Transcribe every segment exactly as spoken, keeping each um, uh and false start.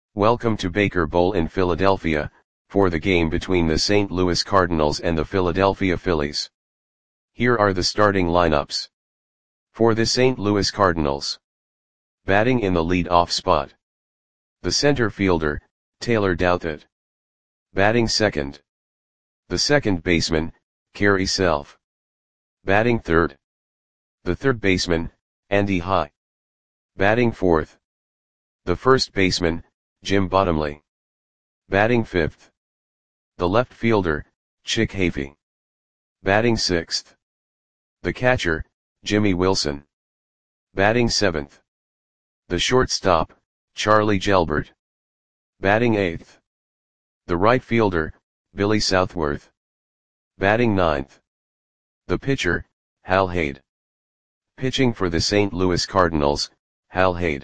Welcome to Baker Bowl in Philadelphia, for the game between the Saint Louis Cardinals and the Philadelphia Phillies. Here are the starting lineups. For the Saint Louis Cardinals. Batting in the lead-off spot. The center fielder, Taylor Douthit. Batting second. The second baseman, Gary Self. Batting third. The third baseman, Andy High. Batting fourth. The first baseman, Jim Bottomley. Batting fifth. The left fielder, Chick Hafey. Batting sixth. The catcher, Jimmy Wilson. Batting seventh. The shortstop, Charlie Gelbert. Batting eighth. The right fielder, Billy Southworth. Batting ninth. The pitcher, Hal Haid. Pitching for the Saint Louis Cardinals, Hal Haid.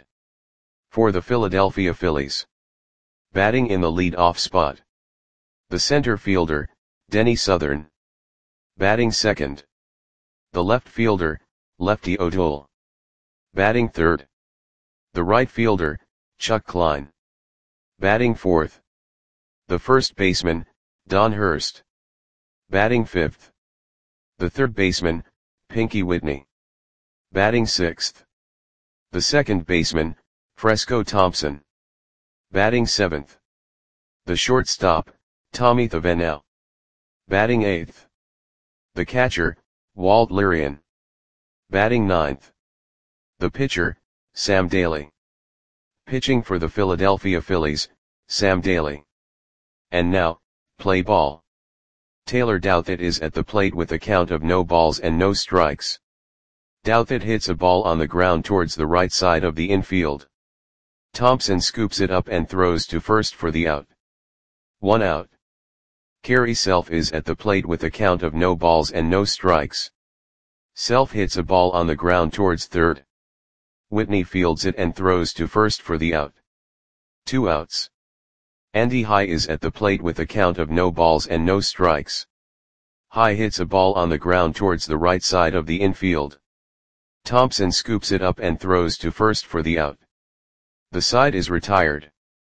For the Philadelphia Phillies. Batting in the lead-off spot. The center fielder, Denny Southern. Batting second. The left fielder, Lefty O'Toole. Batting third. The right fielder, Chuck Klein. Batting fourth. The first baseman, Don Hurst. Batting fifth. The third baseman, Pinky Whitney. Batting sixth. The second baseman, Fresco Thompson. Batting seventh. The shortstop, Tommy Thavenel. Batting eighth. The catcher, Walt Lirian. Batting ninth. The pitcher, Sam Daly. Pitching for the Philadelphia Phillies, Sam Daly. And now, play ball. Taylor Douthit is at the plate with a count of no balls and no strikes. Douthit hits a ball on the ground towards the right side of the infield. Thompson scoops it up and throws to first for the out. One out. Gary Self is at the plate with a count of no balls and no strikes. Self hits a ball on the ground towards third. Whitney fields it and throws to first for the out. Two outs. Andy High is at the plate with a count of no balls and no strikes. High hits a ball on the ground towards the right side of the infield. Thompson scoops it up and throws to first for the out. The side is retired.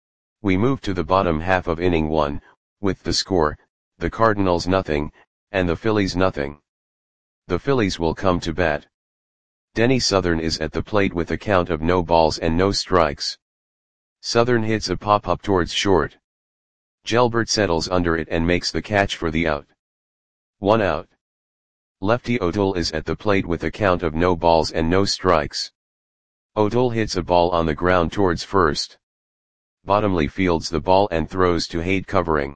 We move to the bottom half of inning one, with the score, the Cardinals nothing, and the Phillies nothing. The Phillies will come to bat. Denny Southern is at the plate with a count of no balls and no strikes. Southern hits a pop-up towards short. Gelbert settles under it and makes the catch for the out. One out. Lefty O'Toole is at the plate with a count of no balls and no strikes. O'Toole hits a ball on the ground towards first. Bottomley fields the ball and throws to Haid covering.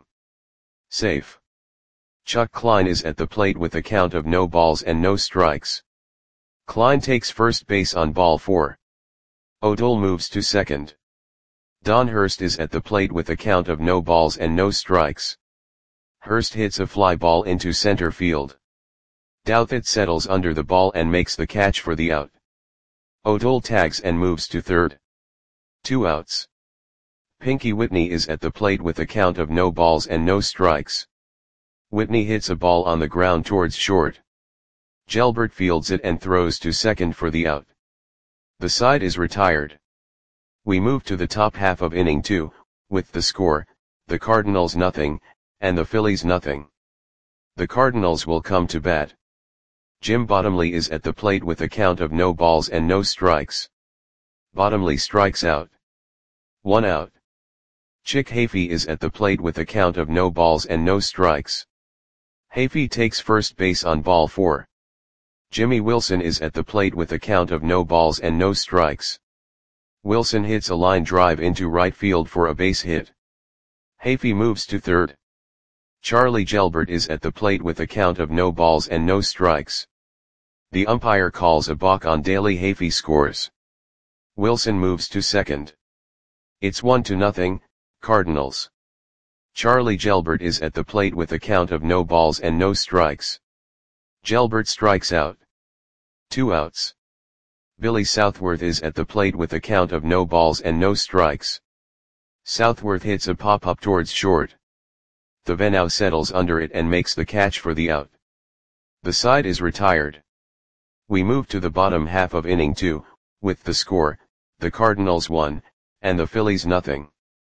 Safe. Chuck Klein is at the plate with a count of no balls and no strikes. Klein takes first base on ball four. O'Toole moves to second. Don Hurst is at the plate with a count of no balls and no strikes. Hurst hits a fly ball into center field. Douthit settles under the ball and makes the catch for the out. O'Toole tags and moves to third. Two outs. Pinky Whitney is at the plate with a count of no balls and no strikes. Whitney hits a ball on the ground towards short. Gelbert fields it and throws to second for the out. The side is retired. We move to the top half of inning two, with the score, the Cardinals nothing, and the Phillies nothing. The Cardinals will come to bat. Jim Bottomley is at the plate with a count of no balls and no strikes. Bottomley strikes out. One out. Chick Hafey is at the plate with a count of no balls and no strikes. Hafey takes first base on ball four. Jimmy Wilson is at the plate with a count of no balls and no strikes. Wilson hits a line drive into right field for a base hit. Hafey moves to third. Charlie Gelbert is at the plate with a count of no balls and no strikes. The umpire calls a balk on Daly. Hafey scores. Wilson moves to second. It's one to nothing, Cardinals. Charlie Gelbert is at the plate with a count of no balls and no strikes. Gelbert strikes out. Two outs. Billy Southworth is at the plate with a count of no balls and no strikes. Southworth hits a pop-up towards short. Thavenel settles under it and makes the catch for the out. The side is retired. We move to the bottom half of inning two, with the score, the Cardinals one, and the Phillies nothing.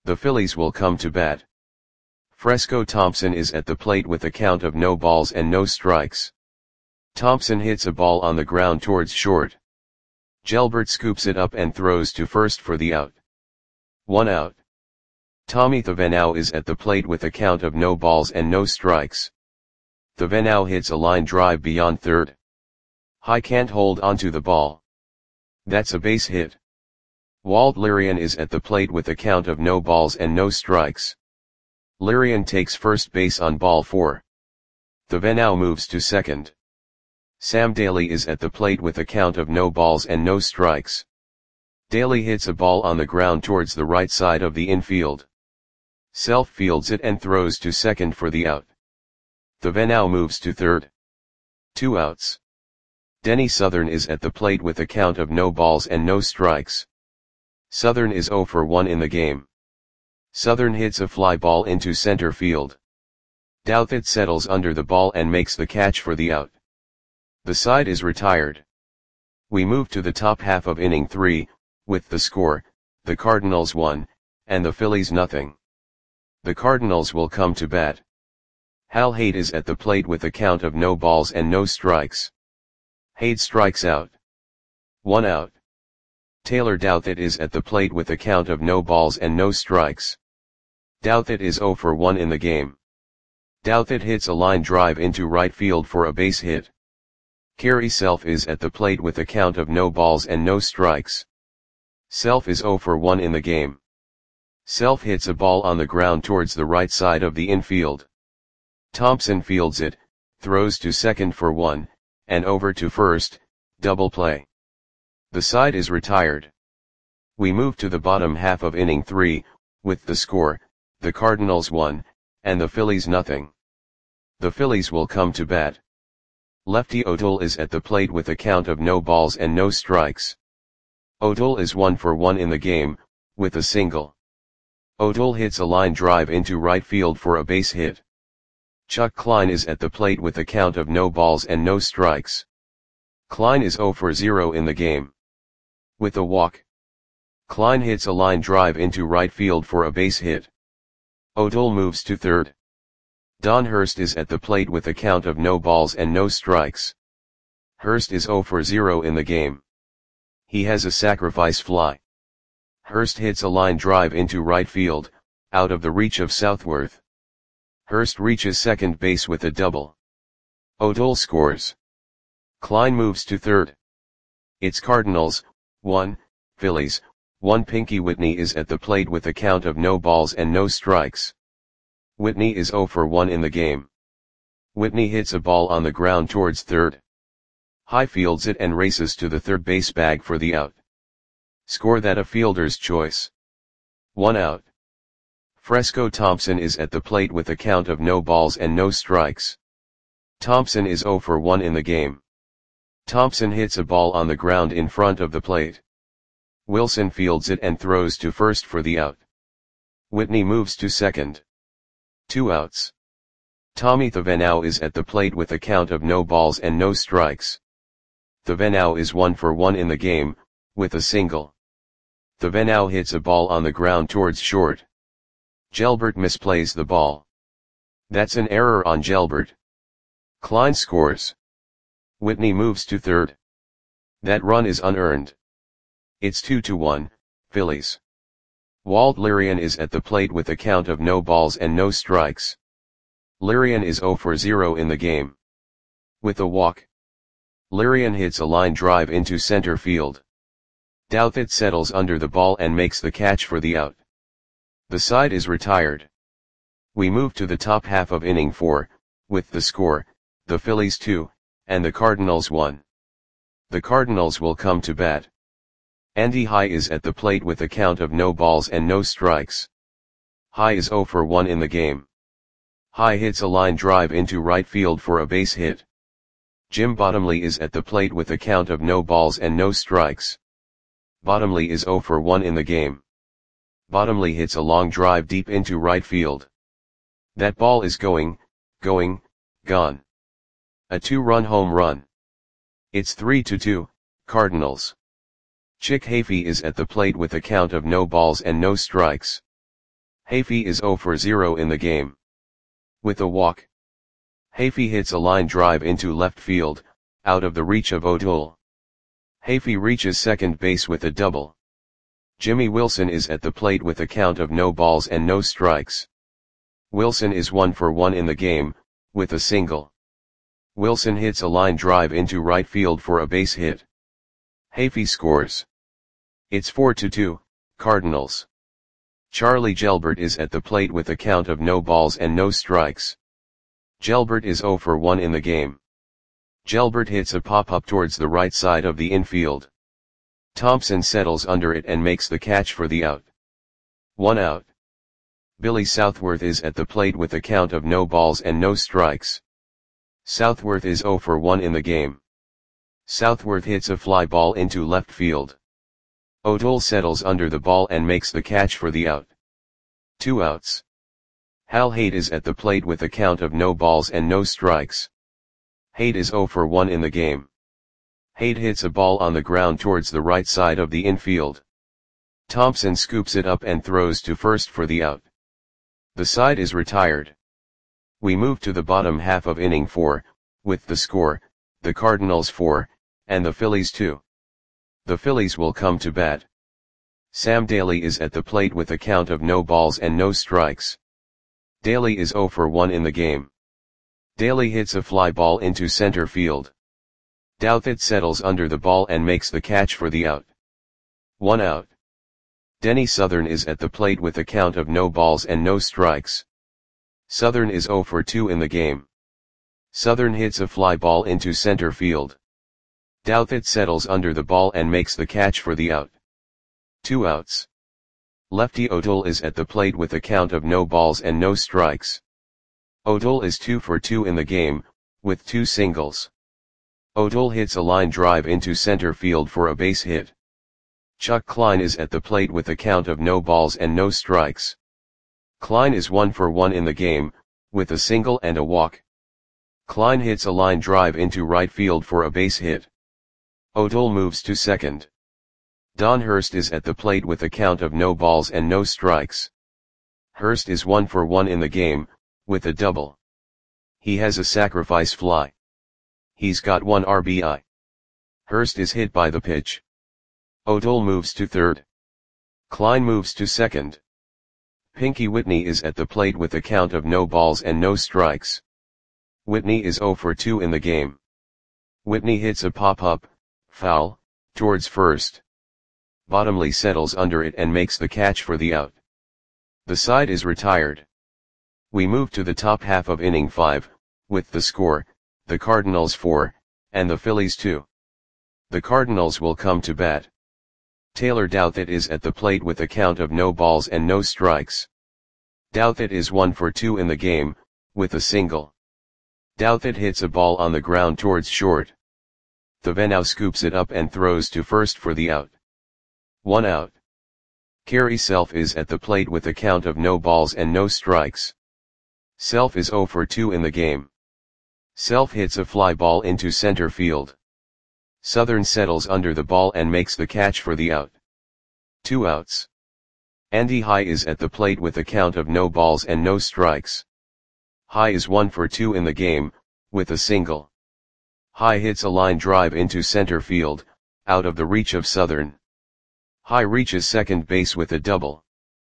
The Phillies will come to bat. Fresco Thompson is at the plate with a count of no balls and no strikes. Thompson hits a ball on the ground towards short. Gelbert scoops it up and throws to first for the out. One out. Tommy Thavenau is at the plate with a count of no balls and no strikes. Thavenau hits a line drive beyond third. High can't hold onto the ball. That's a base hit. Walt Lirian is at the plate with a count of no balls and no strikes. Lirian takes first base on ball four. Thavenau moves to second. Sam Daly is at the plate with a count of no balls and no strikes. Daly hits a ball on the ground towards the right side of the infield. Self fields it and throws to second for the out. Thavenau moves to third. Two outs. Denny Southern is at the plate with a count of no balls and no strikes. Southern is oh for one in the game. Southern hits a fly ball into center field. Douthit settles under the ball and makes the catch for the out. The side is retired. We move to the top half of inning three, with the score, the Cardinals one, and the Phillies nothing. The Cardinals will come to bat. Hal Haight is at the plate with a count of no balls and no strikes. Haight strikes out. One out. Taylor Douthit is at the plate with a count of no balls and no strikes. Douthit is oh for one in the game. Douthit hits a line drive into right field for a base hit. Kerry Self is at the plate with a count of no balls and no strikes. Self is oh for one in the game. Self hits a ball on the ground towards the right side of the infield. Thompson fields it, throws to second for one, and over to first, double play. The side is retired. We move to the bottom half of inning three, with the score, the Cardinals one, and the Phillies nothing. The Phillies will come to bat. Lefty O'Toole is at the plate with a count of no balls and no strikes. O'Toole is one for one in the game, with a single. O'Toole hits a line drive into right field for a base hit. Chuck Klein is at the plate with a count of no balls and no strikes. Klein is oh for zero in the game. With a walk. Klein hits a line drive into right field for a base hit. O'Toole moves to third. Don Hurst is at the plate with a count of no balls and no strikes. Hurst is oh for zero in the game. He has a sacrifice fly. Hurst hits a line drive into right field, out of the reach of Southworth. Hurst reaches second base with a double. O'Toole scores. Klein moves to third. It's Cardinals, one, Phillies, one. Pinky Whitney is at the plate with a count of no balls and no strikes. Whitney is oh for one in the game. Whitney hits a ball on the ground towards third. High fields it and races to the third base bag for the out. Score that a fielder's choice. One out. Fresco Thompson is at the plate with a count of no balls and no strikes. Thompson is oh for one in the game. Thompson hits a ball on the ground in front of the plate. Wilson fields it and throws to first for the out. Whitney moves to second. Two outs. Tommy Thavenau is at the plate with a count of no balls and no strikes. Thavenau is one for one in the game, with a single. Thavenau hits a ball on the ground towards short. Gelbert misplays the ball. That's an error on Gelbert. Klein scores. Whitney moves to third. That run is unearned. It's two to one, Phillies. Walt Lirian is at the plate with a count of no balls and no strikes. Lirian is oh for zero in the game. With a walk. Lirian hits a line drive into center field. Douthit settles under the ball and makes the catch for the out. The side is retired. We move to the top half of inning four, with the score, the Phillies two, and the Cardinals one. The Cardinals will come to bat. Andy High is at the plate with a count of no balls and no strikes. High is oh for one in the game. High hits a line drive into right field for a base hit. Jim Bottomley is at the plate with a count of no balls and no strikes. Bottomley is oh for one in the game. Bottomley hits a long drive deep into right field. That ball is going, going, gone. A two-run home run. It's three to two, Cardinals. Chick Hafey is at the plate with a count of no balls and no strikes. Hafey is zero for zero in the game. With a walk, Hafey hits a line drive into left field, out of the reach of O'Toole. Hafey reaches second base with a double. Jimmy Wilson is at the plate with a count of no balls and no strikes. Wilson is one for one in the game, with a single. Wilson hits a line drive into right field for a base hit. Hafey scores. It's four to two, Cardinals. Charlie Gelbert is at the plate with a count of no balls and no strikes. Gelbert is zero for one in the game. Gelbert hits a pop-up towards the right side of the infield. Thompson settles under it and makes the catch for the out. One out. Billy Southworth is at the plate with a count of no balls and no strikes. Southworth is zero for one in the game. Southworth hits a fly ball into left field. O'Toole settles under the ball and makes the catch for the out. Two outs. Hal Haight is at the plate with a count of no balls and no strikes. Haight is zero for one in the game. Haight hits a ball on the ground towards the right side of the infield. Thompson scoops it up and throws to first for the out. The side is retired. We move to the bottom half of inning four, with the score, the Cardinals four, and the Phillies two. The Phillies will come to bat. Sam Daly is at the plate with a count of no balls and no strikes. Daly is zero for one in the game. Daly hits a fly ball into center field. Douthit settles under the ball and makes the catch for the out. One out. Denny Southern is at the plate with a count of no balls and no strikes. Southern is zero for two in the game. Southern hits a fly ball into center field. Douthit settles under the ball and makes the catch for the out. Two outs. Lefty O'Toole is at the plate with a count of no balls and no strikes. O'Toole is two for two in the game, with two singles. O'Toole hits a line drive into center field for a base hit. Chuck Klein is at the plate with a count of no balls and no strikes. Klein is one for one in the game, with a single and a walk. Klein hits a line drive into right field for a base hit. O'Toole moves to second. Don Hurst is at the plate with a count of no balls and no strikes. Hurst is one for one in the game, with a double. He has a sacrifice fly. He's got one R B I. Hurst is hit by the pitch. O'Toole moves to third. Klein moves to second. Pinky Whitney is at the plate with a count of no balls and no strikes. Whitney is zero for two in the game. Whitney hits a pop-up, foul, towards first. Bottomley settles under it and makes the catch for the out. The side is retired. We move to the top half of inning five, with the score, the Cardinals four, and the Phillies two. The Cardinals will come to bat. Taylor Douthit is at the plate with a count of no balls and no strikes. Douthit is one for two in the game, with a single. Douthit hits a ball on the ground towards short. Thavenau scoops it up and throws to first for the out. One out. Kerry Self is at the plate with a count of no balls and no strikes. Self is zero for two in the game. Self hits a fly ball into center field. Southern settles under the ball and makes the catch for the out. Two outs. Andy High is at the plate with a count of no balls and no strikes. High is one for two in the game, with a single. High hits a line drive into center field, out of the reach of Southern. High reaches second base with a double.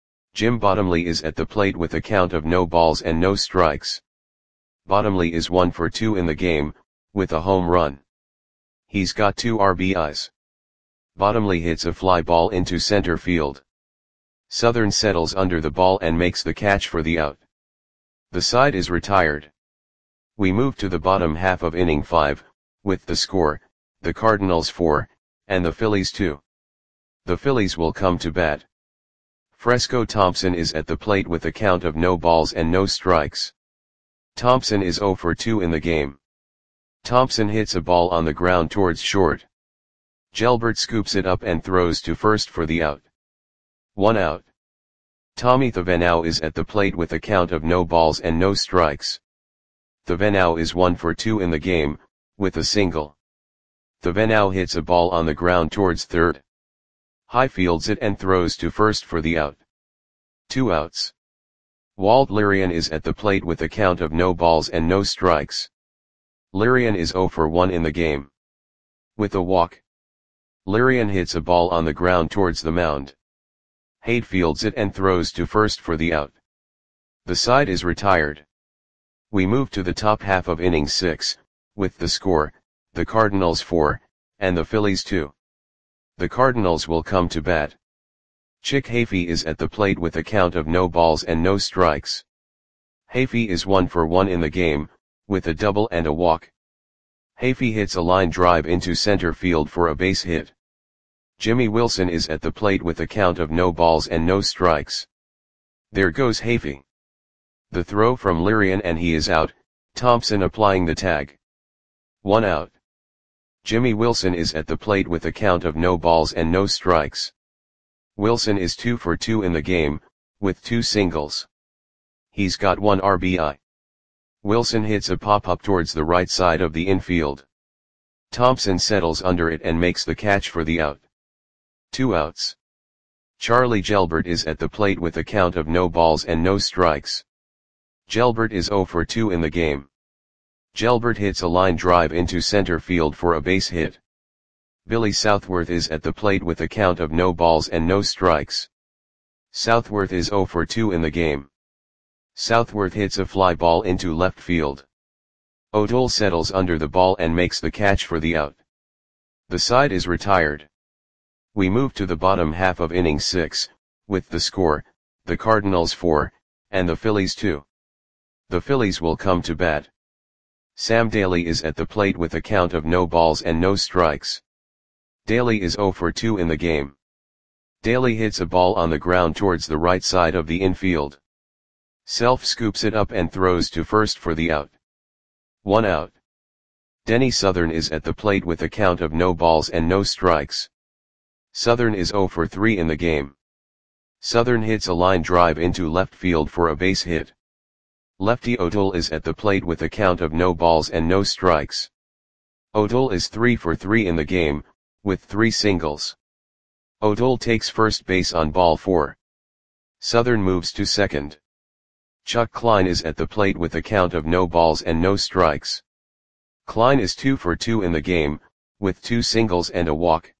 Jim Bottomley is at the plate with a count of no balls and no strikes. Bottomley is one for two in the game, with a home run. He's got two R B Is. Bottomley hits a fly ball into center field. Southern settles under the ball and makes the catch for the out. The side is retired. We move to the bottom half of inning five, with the score, the Cardinals four, and the Phillies two. The Phillies will come to bat. Fresco Thompson is at the plate with a count of no balls and no strikes. Thompson is zero for two in the game. Thompson hits a ball on the ground towards short. Gelbert scoops it up and throws to first for the out. One out. Tommy Thavenau is at the plate with a count of no balls and no strikes. Thavenau is one for two in the game, with a single. Thavenau hits a ball on the ground towards third. High fields it and throws to first for the out. Two outs. Walt Lirian is at the plate with a count of no balls and no strikes. Lirian is zero for one in the game. With a walk, Lirian hits a ball on the ground towards the mound. Haight fields it and throws to first for the out. The side is retired. We move to the top half of inning six, with the score, the Cardinals four, and the Phillies two. The Cardinals will come to bat. Chick Hafey is at the plate with a count of no balls and no strikes. Hafey is one for one in the game, with a double and a walk. Hafey hits a line drive into center field for a base hit. Jimmy Wilson is at the plate with a count of no balls and no strikes. There goes Hafey. The throw from Lirian and he is out, Thompson applying the tag. One out. Jimmy Wilson is at the plate with a count of no balls and no strikes. Wilson is two for two in the game, with two singles. He's got one R B I. Wilson hits a pop-up towards the right side of the infield. Thompson settles under it and makes the catch for the out. Two outs. Charlie Gelbert is at the plate with a count of no balls and no strikes. Gelbert is zero for two in the game. Gelbert hits a line drive into center field for a base hit. Billy Southworth is at the plate with a count of no balls and no strikes. Southworth is zero for two in the game. Southworth hits a fly ball into left field. O'Toole settles under the ball and makes the catch for the out. The side is retired. We move to the bottom half of inning six, with the score, the Cardinals four, and the Phillies two. The Phillies will come to bat. Sam Daly is at the plate with a count of no balls and no strikes. Daly is zero for two in the game. Daly hits a ball on the ground towards the right side of the infield. Self scoops it up and throws to first for the out. One out. Denny Southern is at the plate with a count of no balls and no strikes. Southern is zero for three in the game. Southern hits a line drive into left field for a base hit. Lefty O'Toole is at the plate with a count of no balls and no strikes. O'Toole is three for three in the game, with three singles. O'Toole takes first base on ball four. Southern moves to second. Chuck Klein is at the plate with a count of no balls and no strikes. Klein is two for two in the game, with two singles and a walk.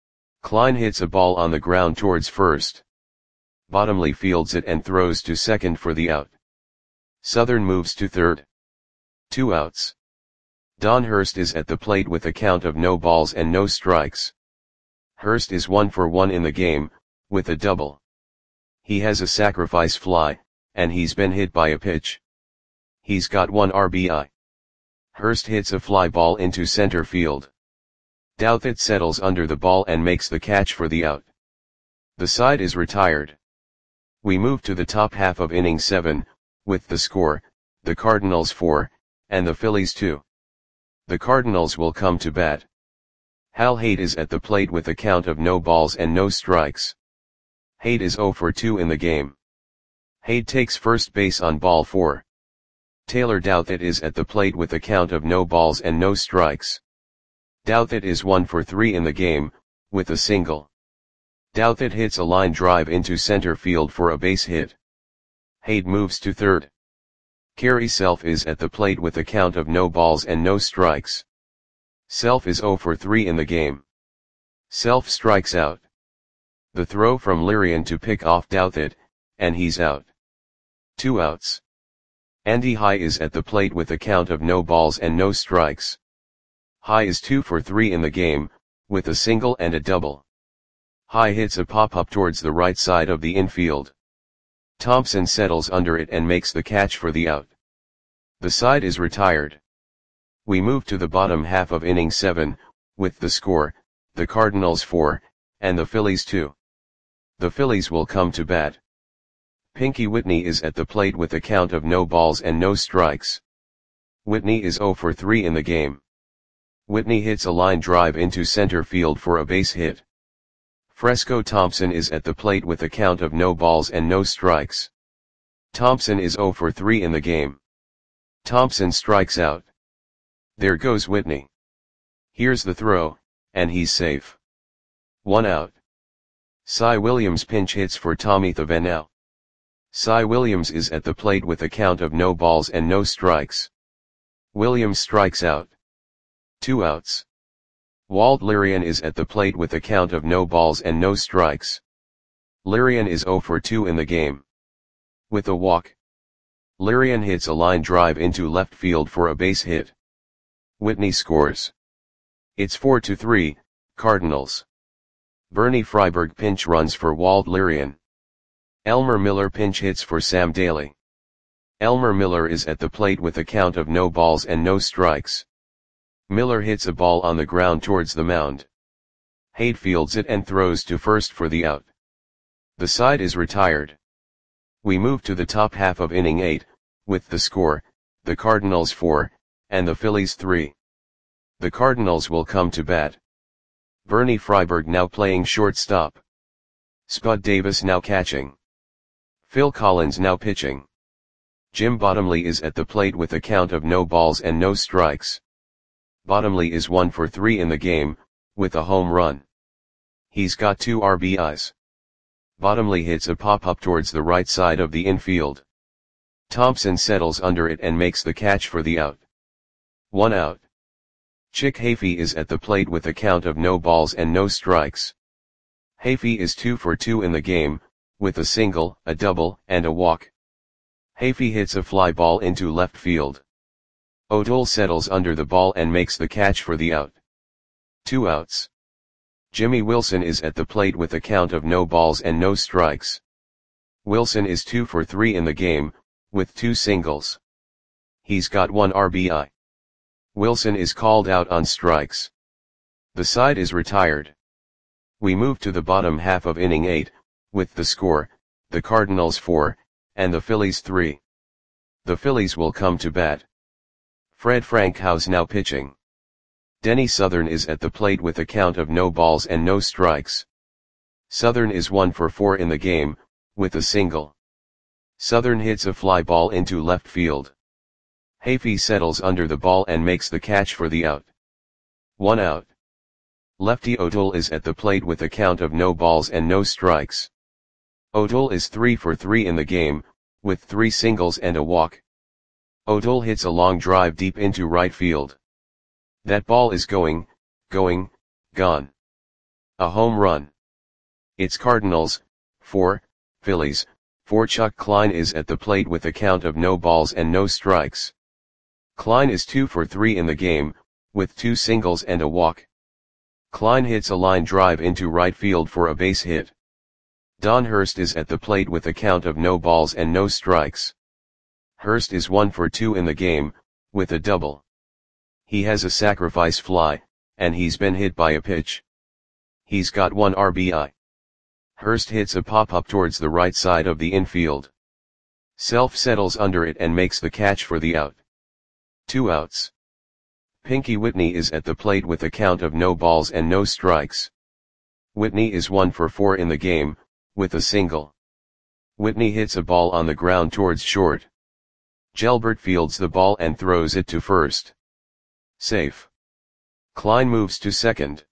Klein hits a ball on the ground towards first. Bottomley fields it and throws to second for the out. Southern moves to third. Two outs. Don Hurst is at the plate with a count of no balls and no strikes. Hurst is one for one in the game, with a double. He has a sacrifice fly, and he's been hit by a pitch. He's got one R B I. Hurst hits a fly ball into center field. Douthit settles under the ball and makes the catch for the out. The side is retired. We move to the top half of inning seven, with the score, the Cardinals four, and the Phillies two. The Cardinals will come to bat. Hal Haight is at the plate with a count of no balls and no strikes. Haight is zero for two in the game. Haight takes first base on ball four. Taylor Douthit is at the plate with a count of no balls and no strikes. Douthit is one for three in the game, with a single. Douthit hits a line drive into center field for a base hit. Haight moves to third. Kerry Self is at the plate with a count of no balls and no strikes. Self is zero for three in the game. Self strikes out. The throw from Lirian to pick off Douthit, and he's out. Two outs. Andy High is at the plate with a count of no balls and no strikes. High is two for three in the game, with a single and a double. High hits a pop-up towards the right side of the infield. Thompson settles under it and makes the catch for the out. The side is retired. We move to the bottom half of inning seven, with the score, the Cardinals four, and the Phillies two. The Phillies will come to bat. Pinky Whitney is at the plate with a count of no balls and no strikes. Whitney is zero for three in the game. Whitney hits a line drive into center field for a base hit. Fresco Thompson is at the plate with a count of no balls and no strikes. Thompson is zero for three in the game. Thompson strikes out. There goes Whitney. Here's the throw, and he's safe. One out. Cy Williams pinch hits for Tommy Thavenau. Cy Williams is at the plate with a count of no balls and no strikes. Williams strikes out. Two outs. Walt Lirian is at the plate with a count of no balls and no strikes. Lirian is oh for two in the game. With a walk. Lirian hits a line drive into left field for a base hit. Whitney scores. It's four to three, Cardinals. Bernie Freiberg pinch runs for Walt Lirian. Elmer Miller pinch hits for Sam Daly. Elmer Miller is at the plate with a count of no balls and no strikes. Miller hits a ball on the ground towards the mound. Haight fields it and throws to first for the out. The side is retired. We move to the top half of inning eight, with the score, the Cardinals four, and the Phillies three. The Cardinals will come to bat. Bernie Freiberg now playing shortstop. Spud Davis now catching. Phil Collins now pitching. Jim Bottomley is at the plate with a count of no balls and no strikes. Bottomley is one for three in the game, with a home run. He's got two R B Is. Bottomley hits a pop-up towards the right side of the infield. Thompson settles under it and makes the catch for the out. One out. Chick Hafey is at the plate with a count of no balls and no strikes. Hafey is two for two in the game, with a single, a double, and a walk. Hafey hits a fly ball into left field. O'Toole settles under the ball and makes the catch for the out. Two outs. Jimmy Wilson is at the plate with a count of no balls and no strikes. Wilson is two for three in the game, with two singles. He's got one R B I. Wilson is called out on strikes. The side is retired. We move to the bottom half of inning eight, with the score, the Cardinals four, and the Phillies three. The Phillies will come to bat. Fred Frankhouse now pitching. Denny Southern is at the plate with a count of no balls and no strikes. Southern is one for four in the game, with a single. Southern hits a fly ball into left field. Hafey settles under the ball and makes the catch for the out. One out. Lefty O'Toole is at the plate with a count of no balls and no strikes. O'Toole is three for three in the game, with three singles and a walk. O'Toole hits a long drive deep into right field. That ball is going, going, gone. A home run. It's Cardinals, four, Phillies, four. Chuck Klein is at the plate with a count of no balls and no strikes. Klein is two for three in the game, with two singles and a walk. Klein hits a line drive into right field for a base hit. Don Hurst is at the plate with a count of no balls and no strikes. Hurst is one for two in the game, with a double. He has a sacrifice fly, and he's been hit by a pitch. He's got one R B I. Hurst hits a pop-up towards the right side of the infield. Self settles under it and makes the catch for the out. Two outs. Pinky Whitney is at the plate with a count of no balls and no strikes. Whitney is one for four in the game, with a single. Whitney hits a ball on the ground towards short. Gelbert fields the ball and throws it to first. Safe. Klein moves to second.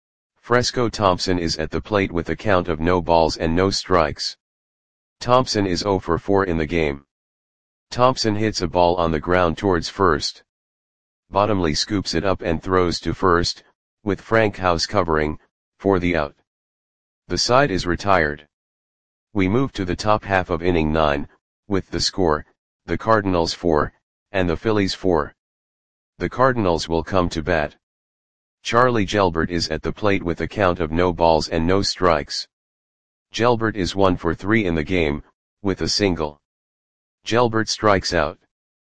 Fresco Thompson is at the plate with a count of no balls and no strikes. Thompson is oh for four in the game. Thompson hits a ball on the ground towards first. Bottomley scoops it up and throws to first, with Frankhouse covering, for the out. The side is retired. We move to the top half of inning nine, with the score, the Cardinals four, and the Phillies four. The Cardinals will come to bat. Charlie Gelbert is at the plate with a count of no balls and no strikes. Gelbert is one for three in the game, with a single. Gelbert strikes out.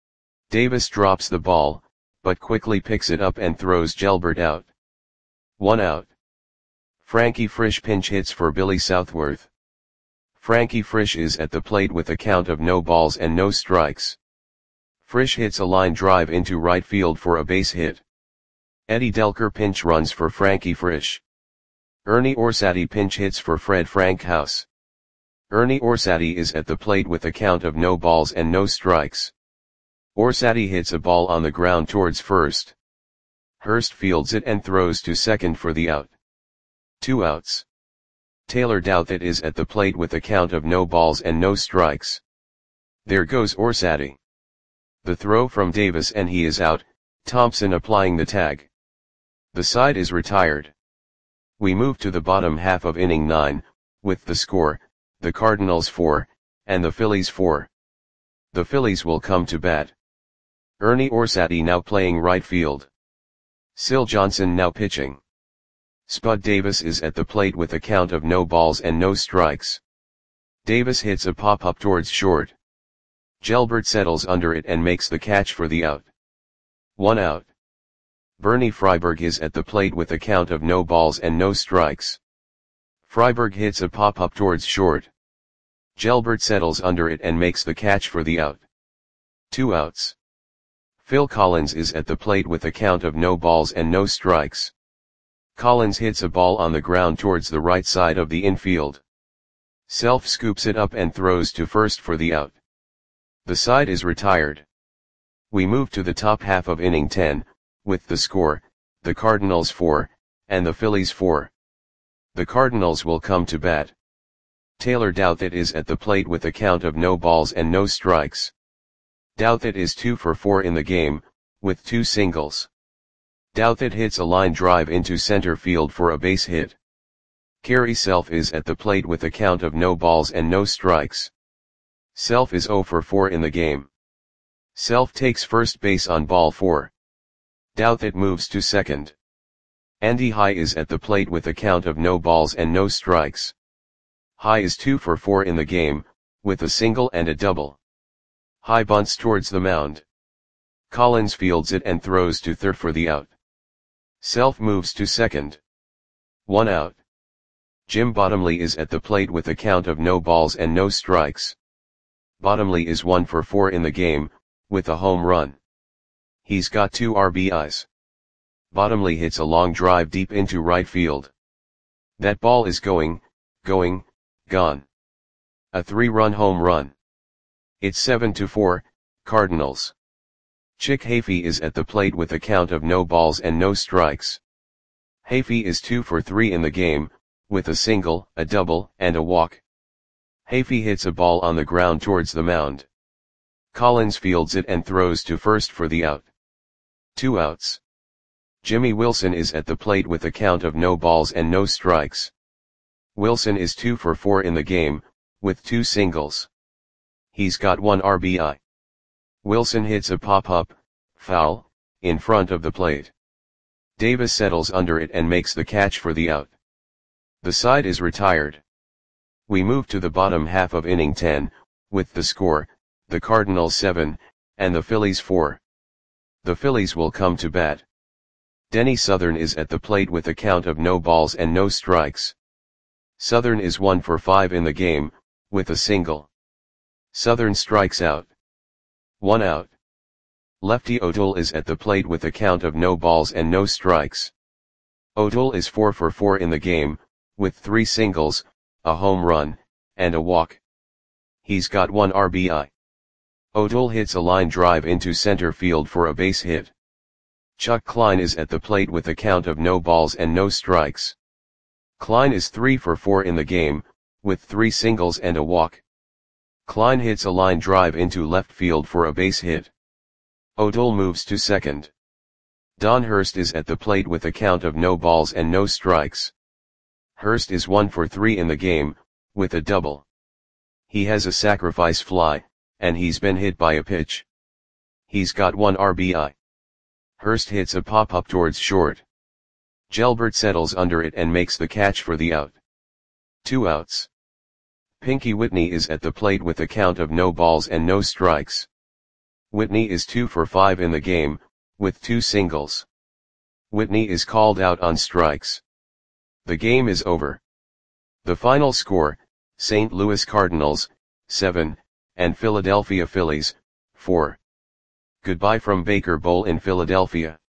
Davis drops the ball, but quickly picks it up and throws Gelbert out. One out. Frankie Frisch pinch hits for Billy Southworth. Frankie Frisch is at the plate with a count of no balls and no strikes. Frisch hits a line drive into right field for a base hit. Eddie Delker pinch runs for Frankie Frisch. Ernie Orsatti pinch hits for Fred Frankhouse. Ernie Orsatti is at the plate with a count of no balls and no strikes. Orsatti hits a ball on the ground towards first. Hurst fields it and throws to second for the out. Two outs. Taylor Douthit is at the plate with a count of no balls and no strikes. There goes Orsatti. The throw from Davis and he is out, Thompson applying the tag. The side is retired. We move to the bottom half of inning nine, with the score, the Cardinals four, and the Phillies four. The Phillies will come to bat. Ernie Orsatti now playing right field. Syl Johnson now pitching. Spud Davis is at the plate with a count of no balls and no strikes. Davis hits a pop-up towards short. Gelbert settles under it and makes the catch for the out. One out. Bernie Freiberg is at the plate with a count of no balls and no strikes. Freiberg hits a pop-up towards short. Gelbert settles under it and makes the catch for the out. Two outs. Phil Collins is at the plate with a count of no balls and no strikes. Collins hits a ball on the ground towards the right side of the infield. Self scoops it up and throws to first for the out. The side is retired. We move to the top half of inning ten, with the score, the Cardinals four, and the Phillies four. The Cardinals will come to bat. Taylor Douthit is at the plate with a count of no balls and no strikes. Douthit is two for four in the game, with two singles. Douthit hits a line drive into center field for a base hit. Kerry Self is at the plate with a count of no balls and no strikes. Self is zero for four in the game. Self takes first base on ball four. Douthit moves to second. Andy High is at the plate with a count of no balls and no strikes. High is two for four in the game, with a single and a double. High bunts towards the mound. Collins fields it and throws to third for the out. Self moves to second. One out. Jim Bottomley is at the plate with a count of no balls and no strikes. Bottomley is one for four in the game, with a home run. He's got two R B Is. Bottomley hits a long drive deep into right field. That ball is going, going, gone. A three-run home run. It's seven to four, Cardinals. Chick Hafey is at the plate with a count of no balls and no strikes. Hafey is two for three in the game, with a single, a double, and a walk. Hafey hits a ball on the ground towards the mound. Collins fields it and throws to first for the out. Two outs. Jimmy Wilson is at the plate with a count of no balls and no strikes. Wilson is two for four in the game, with two singles. He's got one R B I. Wilson hits a pop-up, foul, in front of the plate. Davis settles under it and makes the catch for the out. The side is retired. We move to the bottom half of inning ten, with the score, the Cardinals seven, and the Phillies four. The Phillies will come to bat. Denny Southern is at the plate with a count of no balls and no strikes. Southern is one for five in the game, with a single. Southern strikes out. One out. Lefty O'Toole is at the plate with a count of no balls and no strikes. O'Toole is four for four in the game, with three singles, a home run, and a walk. He's got one R B I. O'Toole hits a line drive into center field for a base hit. Chuck Klein is at the plate with a count of no balls and no strikes. Klein is three for four in the game, with three singles and a walk. Klein hits a line drive into left field for a base hit. O'Toole moves to second. Don Hurst is at the plate with a count of no balls and no strikes. Hurst is one for three in the game, with a double. He has a sacrifice fly, and he's been hit by a pitch. He's got one R B I. Hurst hits a pop-up towards short. Gelbert settles under it and makes the catch for the out. Two outs. Pinky Whitney is at the plate with a count of no balls and no strikes. Whitney is two for five in the game, with two singles. Whitney is called out on strikes. The game is over. The final score, Saint Louis Cardinals, seven, and Philadelphia Phillies, four. Goodbye from Baker Bowl in Philadelphia.